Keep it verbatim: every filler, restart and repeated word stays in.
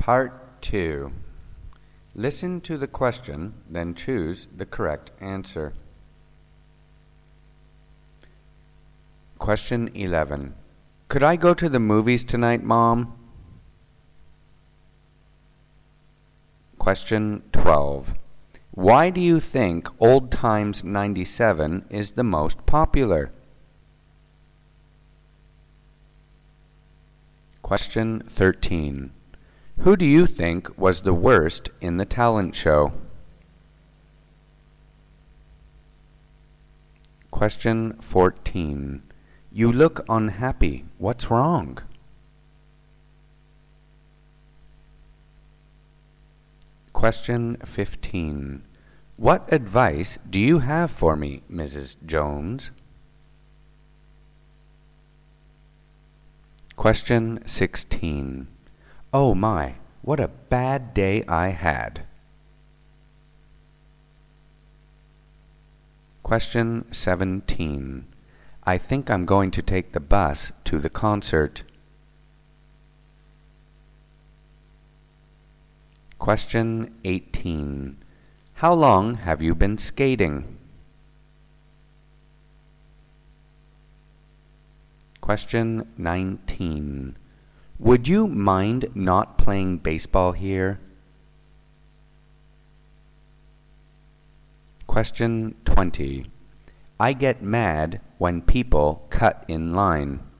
Part two. Listen to the question, then choose the correct answer. Question eleven. Could I go to the movies tonight, Mom? Question twelve. Why do you think Old Times ninety-seven is the most popular? Question thirteen. Who do you think was the worst in the talent show? Question fourteen. You look unhappy. What's wrong? Question fifteen. What advice do you have for me, Missus Jones? Question sixteen. Oh my, what a bad day I had. Question seventeen. I think I'm going to take the bus to the concert. Question eighteen. How long have you been skating? Question nineteen. Would you mind not playing baseball here? Question twenty. I get mad when people cut in line.